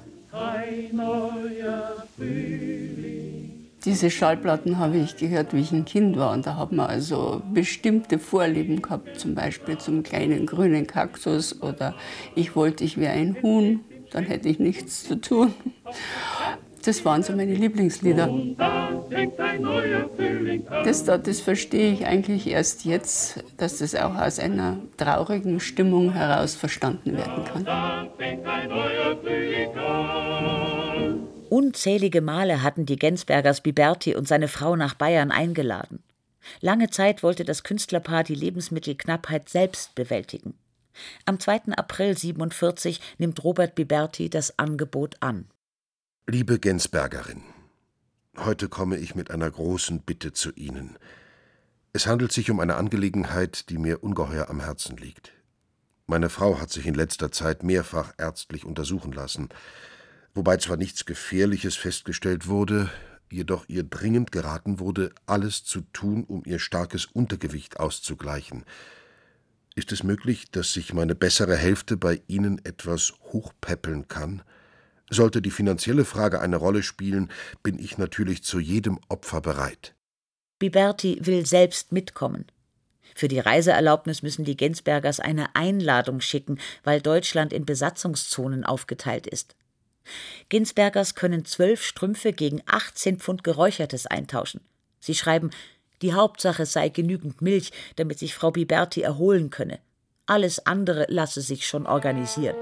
Diese Schallplatten habe ich gehört, wie ich ein Kind war. Und da hat man also bestimmte Vorlieben gehabt, zum Beispiel zum kleinen grünen Kaktus oder ich wollte, ich wäre ein Huhn, dann hätte ich nichts zu tun. Das waren so meine Lieblingslieder. Das verstehe ich eigentlich erst jetzt, dass das auch aus einer traurigen Stimmung heraus verstanden werden kann.
Unzählige Male hatten die Gensbergers Biberti und seine Frau nach Bayern eingeladen. Lange Zeit wollte das Künstlerpaar die Lebensmittelknappheit selbst bewältigen. Am 2. April 1947 nimmt Robert Biberti das Angebot an.
Liebe Gensbergerin, heute komme ich mit einer großen Bitte zu Ihnen. Es handelt sich um eine Angelegenheit, die mir ungeheuer am Herzen liegt. Meine Frau hat sich in letzter Zeit mehrfach ärztlich untersuchen lassen, wobei zwar nichts Gefährliches festgestellt wurde, jedoch ihr dringend geraten wurde, alles zu tun, um ihr starkes Untergewicht auszugleichen. Ist es möglich, dass sich meine bessere Hälfte bei Ihnen etwas hochpäppeln kann? Sollte die finanzielle Frage eine Rolle spielen, bin ich natürlich zu jedem Opfer bereit.
Biberti will selbst mitkommen. Für die Reiseerlaubnis müssen die Gensbergers eine Einladung schicken, weil Deutschland in Besatzungszonen aufgeteilt ist. Gensbergers können 12 Strümpfe gegen 18 Pfund Geräuchertes eintauschen. Sie schreiben, die Hauptsache sei genügend Milch, damit sich Frau Biberti erholen könne. Alles andere lasse sich schon organisieren.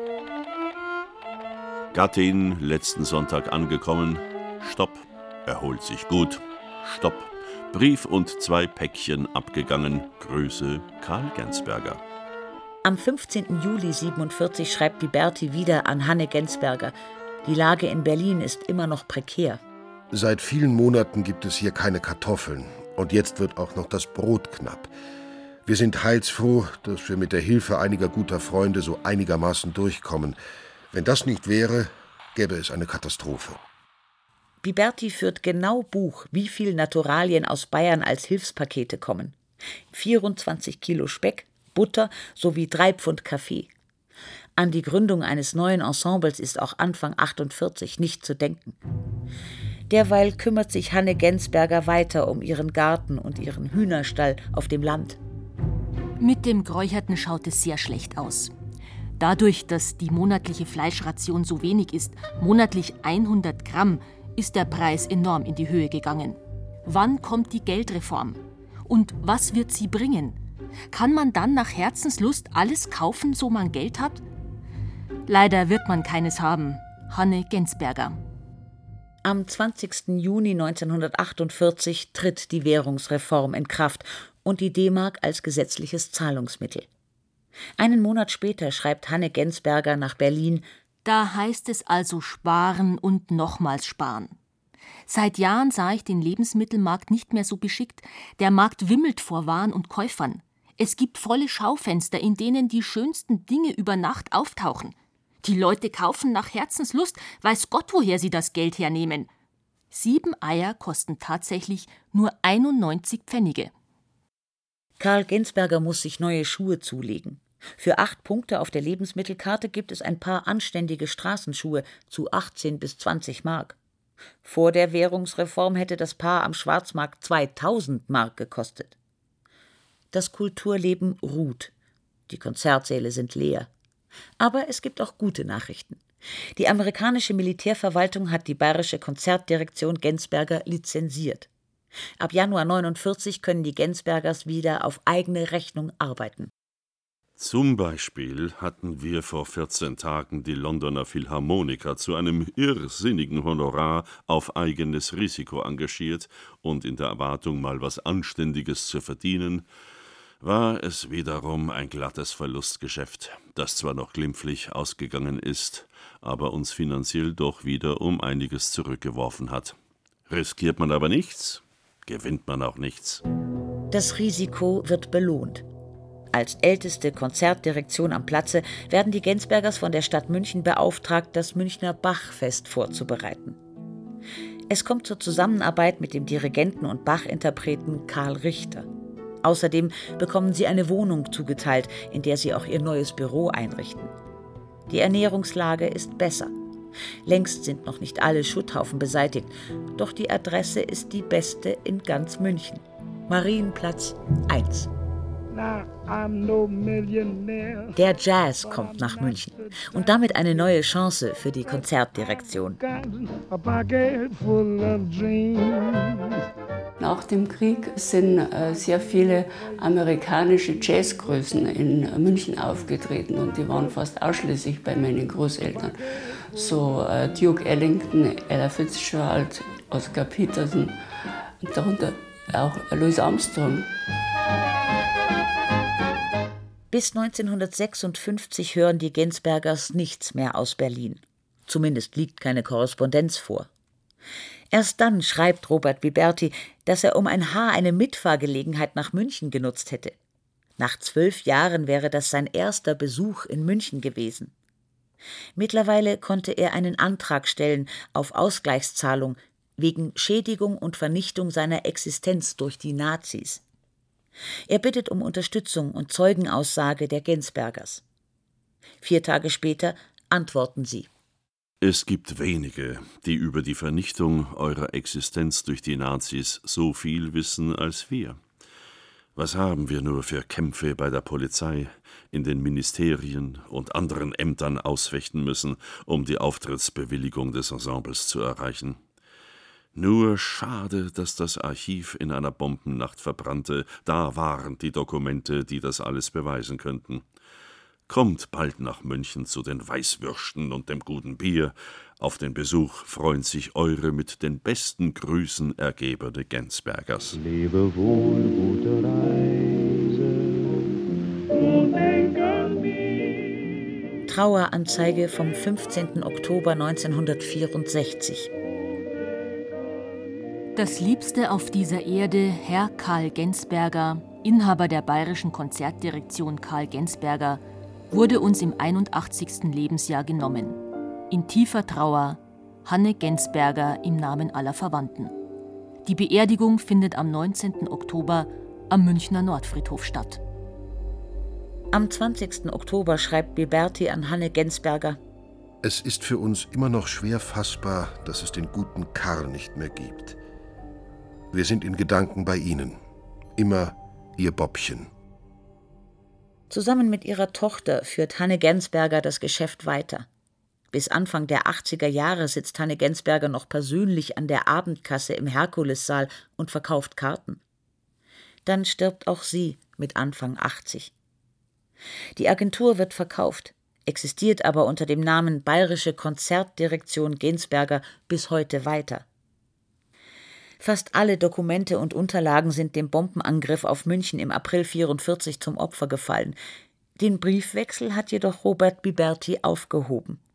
Gattin, letzten Sonntag angekommen. Stopp. Erholt sich gut. Stopp. Brief und 2 Päckchen abgegangen. Grüße Karl Gensberger.
Am 15. Juli 1947 schreibt Biberti wieder an Hanne Gensberger. Die Lage in Berlin ist immer noch prekär.
Seit vielen Monaten gibt es hier keine Kartoffeln. Und jetzt wird auch noch das Brot knapp. Wir sind heilsfroh, dass wir mit der Hilfe einiger guter Freunde so einigermaßen durchkommen. Wenn das nicht wäre, gäbe es eine Katastrophe.
Biberti führt genau Buch, wie viel Naturalien aus Bayern als Hilfspakete kommen. 24 Kilo Speck, Butter sowie 3 Pfund Kaffee. An die Gründung eines neuen Ensembles ist auch Anfang 1948 nicht zu denken. Derweil kümmert sich Hanne Gensberger weiter um ihren Garten und ihren Hühnerstall auf dem Land.
Mit dem Geräucherten schaut es sehr schlecht aus. Dadurch, dass die monatliche Fleischration so wenig ist, monatlich 100 Gramm, ist der Preis enorm in die Höhe gegangen. Wann kommt die Geldreform? Und was wird sie bringen? Kann man dann nach Herzenslust alles kaufen, so man Geld hat? Leider wird man keines haben. Hanne Gensberger.
Am 20. Juni 1948 tritt die Währungsreform in Kraft und die D-Mark als gesetzliches Zahlungsmittel. Einen Monat später schreibt Hanne Gensberger nach Berlin:
Da heißt es also sparen und nochmals sparen. Seit Jahren sah ich den Lebensmittelmarkt nicht mehr so beschickt. Der Markt wimmelt vor Waren und Käufern. Es gibt volle Schaufenster, in denen die schönsten Dinge über Nacht auftauchen. Die Leute kaufen nach Herzenslust, weiß Gott, woher sie das Geld hernehmen. 7 Eier kosten tatsächlich nur 91 Pfennige.
Karl Gensberger muss sich neue Schuhe zulegen. Für 8 Punkte auf der Lebensmittelkarte gibt es ein paar anständige Straßenschuhe zu 18 bis 20 Mark. Vor der Währungsreform hätte das Paar am Schwarzmarkt 2000 Mark gekostet. Das Kulturleben ruht. Die Konzertsäle sind leer. Aber es gibt auch gute Nachrichten. Die amerikanische Militärverwaltung hat die bayerische Konzertdirektion Gensberger lizenziert. Ab Januar 1949 können die Gensbergers wieder auf eigene Rechnung arbeiten.
Zum Beispiel hatten wir vor 14 Tagen die Londoner Philharmoniker zu einem irrsinnigen Honorar auf eigenes Risiko engagiert und in der Erwartung, mal was Anständiges zu verdienen, war es wiederum ein glattes Verlustgeschäft, das zwar noch glimpflich ausgegangen ist, aber uns finanziell doch wieder um einiges zurückgeworfen hat. Riskiert man aber nichts, gewinnt man auch nichts.
Das Risiko wird belohnt. Als älteste Konzertdirektion am Platze werden die Gensbergers von der Stadt München beauftragt, das Münchner Bachfest vorzubereiten. Es kommt zur Zusammenarbeit mit dem Dirigenten und Bach-Interpreten Karl Richter. Außerdem bekommen sie eine Wohnung zugeteilt, in der sie auch ihr neues Büro einrichten. Die Ernährungslage ist besser. Längst sind noch nicht alle Schutthaufen beseitigt, doch die Adresse ist die beste in ganz München. Marienplatz 1. Der Jazz kommt nach München und damit eine neue Chance für die Konzertdirektion.
Nach dem Krieg sind sehr viele amerikanische Jazzgrößen in München aufgetreten und die waren fast ausschließlich bei meinen Großeltern. So Duke Ellington, Ella Fitzgerald, Oscar Peterson und darunter auch Louis Armstrong.
Bis 1956 hören die Gensbergers nichts mehr aus Berlin. Zumindest liegt keine Korrespondenz vor. Erst dann schreibt Robert Biberti, dass er um ein Haar eine Mitfahrgelegenheit nach München genutzt hätte. Nach 12 Jahren wäre das sein erster Besuch in München gewesen. Mittlerweile konnte er einen Antrag stellen auf Ausgleichszahlung wegen Schädigung und Vernichtung seiner Existenz durch die Nazis. Er bittet um Unterstützung und Zeugenaussage der Gensbergers. 4 Tage später antworten sie.
Es gibt wenige, die über die Vernichtung eurer Existenz durch die Nazis so viel wissen als wir. Was haben wir nur für Kämpfe bei der Polizei, in den Ministerien und anderen Ämtern ausfechten müssen, um die Auftrittsbewilligung des Ensembles zu erreichen. Nur schade, dass das Archiv in einer Bombennacht verbrannte. Da waren die Dokumente, die das alles beweisen könnten. Kommt bald nach München zu den Weißwürsten und dem guten Bier. Auf den Besuch freuen sich eure mit den besten Grüßen ergebene Gensbergers.
Lebe wohl, gute Reise und denk an mich.
Traueranzeige vom 15. Oktober 1964.
Das Liebste auf dieser Erde, Herr Karl Gensberger, Inhaber der Bayerischen Konzertdirektion Karl Gensberger, wurde uns im 81. Lebensjahr genommen. In tiefer Trauer, Hanne Gensberger im Namen aller Verwandten. Die Beerdigung findet am 19. Oktober am Münchner Nordfriedhof statt.
Am 20. Oktober schreibt Biberti an Hanne Gensberger:
Es ist für uns immer noch schwer fassbar, dass es den guten Karl nicht mehr gibt. Wir sind in Gedanken bei Ihnen. Immer Ihr Bobbchen.
Zusammen mit ihrer Tochter führt Hanne Gensberger das Geschäft weiter. Bis Anfang der 80er Jahre sitzt Hanne Gensberger noch persönlich an der Abendkasse im Herkulessaal und verkauft Karten. Dann stirbt auch sie mit Anfang 80. Die Agentur wird verkauft, existiert aber unter dem Namen Bayerische Konzertdirektion Gensberger bis heute weiter. Fast alle Dokumente und Unterlagen sind dem Bombenangriff auf München im April 1944 zum Opfer gefallen. Den Briefwechsel hat jedoch Robert Biberti aufgehoben.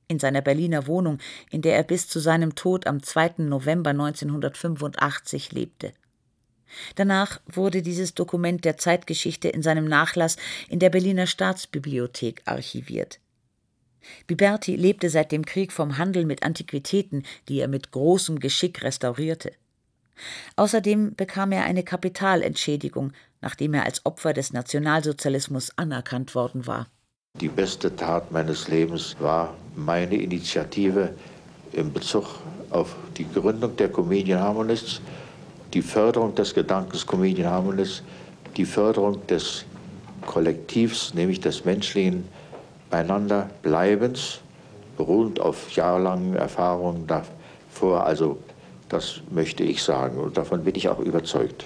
in seiner Berliner Wohnung, in der er bis zu seinem Tod am 2. November 1985 lebte. Danach wurde dieses Dokument der Zeitgeschichte in seinem Nachlass in der Berliner Staatsbibliothek archiviert. Biberti lebte seit dem Krieg vom Handel mit Antiquitäten, die er mit großem Geschick restaurierte. Außerdem bekam er eine Kapitalentschädigung, nachdem er als Opfer des Nationalsozialismus anerkannt worden war.
Die beste Tat meines Lebens war meine Initiative in Bezug auf die Gründung der Comedian Harmonists, die Förderung des Gedankens Comedian Harmonists, die Förderung des Kollektivs, nämlich des menschlichen Beieinanderbleibens, beruhend auf jahrelangen Erfahrungen davor. Also das möchte ich sagen und davon bin ich auch überzeugt.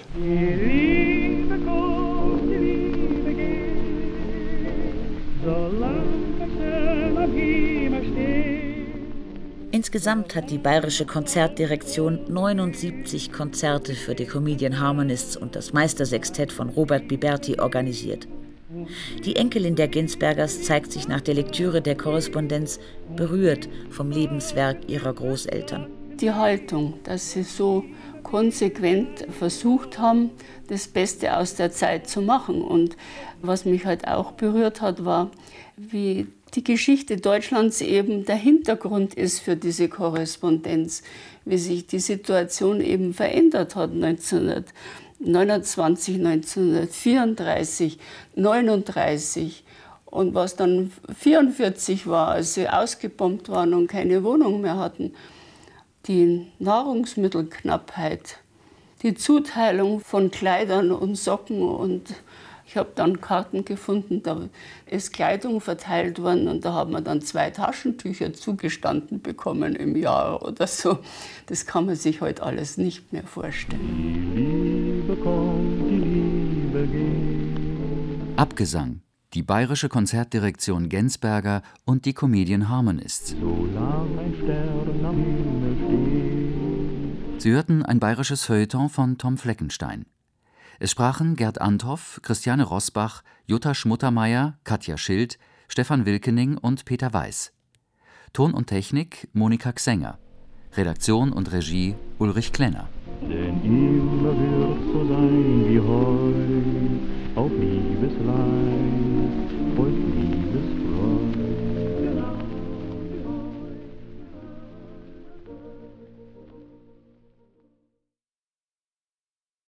Insgesamt hat die Bayerische Konzertdirektion 79 Konzerte für die Comedian Harmonists und das Meistersextett von Robert Biberti organisiert. Die Enkelin der Gensbergers zeigt sich nach der Lektüre der Korrespondenz berührt vom Lebenswerk ihrer Großeltern.
Die Haltung, dass sie so konsequent versucht haben, das Beste aus der Zeit zu machen. Und was mich halt auch berührt hat, war, wie die Geschichte Deutschlands eben der Hintergrund ist für diese Korrespondenz, wie sich die Situation eben verändert hat 1929, 1934, 1939 und was dann 1944 war, als sie ausgebombt waren und keine Wohnung mehr hatten. Die Nahrungsmittelknappheit, die Zuteilung von Kleidern und Socken und ich habe dann Karten gefunden, da ist Kleidung verteilt worden und da haben wir dann 2 Taschentücher zugestanden bekommen im Jahr oder so. Das kann man sich heute alles nicht mehr vorstellen.
Die Liebe kommt, die Liebe geht.
Abgesang. Die Bayerische Konzertdirektion Gensberger und die Comedian Harmonists.
Solange ein Stern am Himmel steht.
Sie hörten ein bayerisches Feuilleton von Tom Fleckenstein. Es sprachen Gerd Anthoff, Christiane Rosbach, Jutta Schmuttermeier, Katja Schild, Stefan Wilkening und Peter Weiß. Ton und Technik Monika Xenger. Redaktion und Regie Ulrich Klenner.
Denn immer wird so sein wie heut, auf Liebesleid, folgt Liebesfreude.